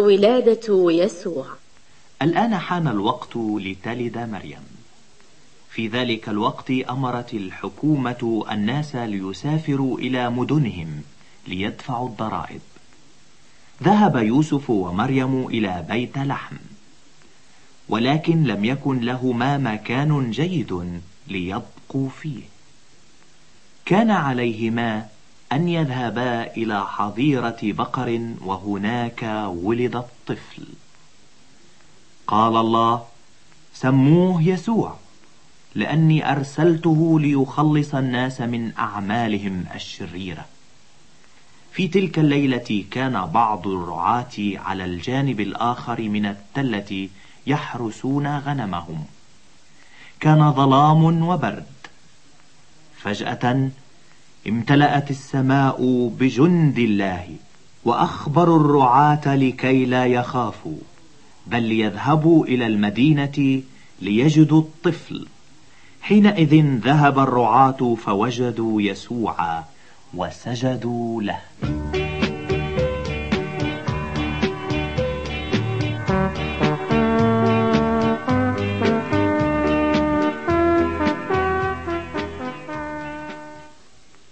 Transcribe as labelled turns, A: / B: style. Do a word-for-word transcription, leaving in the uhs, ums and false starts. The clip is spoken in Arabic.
A: ولادة يسوع.
B: الآن حان الوقت لتلد مريم. في ذلك الوقت أمرت الحكومة الناس ليسافروا إلى مدنهم ليدفعوا الضرائب. ذهب يوسف ومريم إلى بيت لحم، ولكن لم يكن لهما مكان جيد ليبقوا فيه. كان عليهما أن يذهبا إلى حظيرة بقر، وهناك ولد الطفل. قال الله: سموه يسوع، لأني أرسلته ليخلص الناس من أعمالهم الشريرة. في تلك الليلة كان بعض الرعاة على الجانب الآخر من التلة يحرسون غنمهم. كان ظلام وبرد. فجأة امتلأت السماء بجند الله، وأخبروا الرعاة لكي لا يخافوا، بل ليذهبوا إلى المدينة ليجدوا الطفل. حينئذ ذهب الرعاة فوجدوا يسوع وسجدوا له.